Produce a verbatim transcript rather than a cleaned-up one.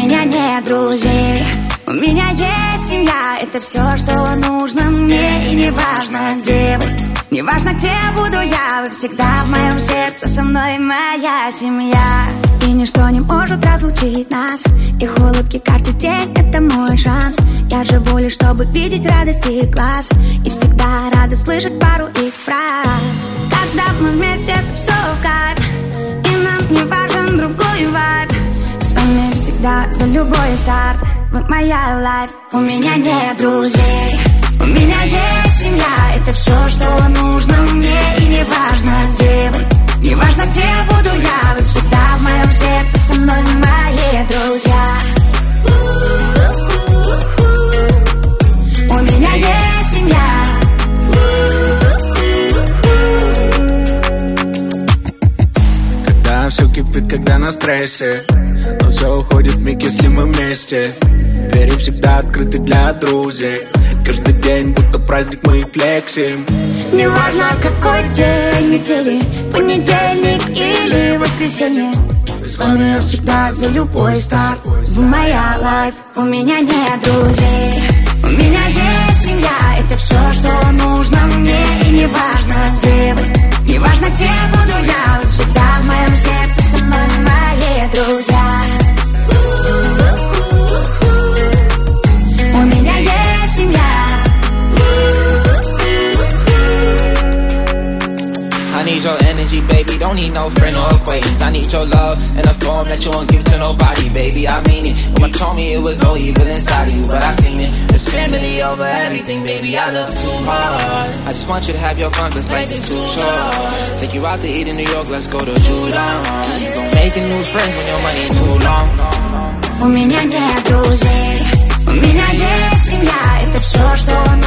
меня нет друзей, у меня есть семья. Это все, что нужно мне. И не важно, где вы, не важно, где буду я. Вы всегда в моем сердце, со мной моя семья. И ничто не может разлучить нас. Их улыбки каждый день — это мой шанс. Я живу лишь, чтобы видеть радость их глаз. И всегда рада слышать пару их фраз. Когда мы вместе, то все в кайф. И нам не важен другой вайб. С вами всегда за любой старт. Вы моя лайф. У меня нет друзей, у меня есть семья. Это все, что нужно мне. И не важно, где вы, не важно, где буду я. Вы всегда в моем сердце, со мной мои друзья. У меня есть семья. Когда все кипит, когда на стрессе, но все уходит вмиг, если мы вместе. Двери всегда открыты для друзей. Каждый день будто праздник, мы флексим. Неважно, какой день недели, понедельник или воскресенье. С вами я всегда за любой старт. Вы моя лайф. У меня нет друзей, у меня есть семья. Это все, что нужно мне. И не важно, где вы, не важно, где буду я. Вы всегда в моем сердце, со мной мои друзья. У меня есть семья. I need your energy, baby, don't need no friend or acquaintance. I need your love in a form that you won't give to nobody, baby, I mean it. Mama told me it was no evil inside of you, but I seen it. There's family over everything, baby, I love you too hard. I just want you to have your fun, cause life is too short. Take you out to eat in New York, let's go to Judon. You gon' make new friends when your money too long. У меня нет друзей, у меня есть семья. Это все, что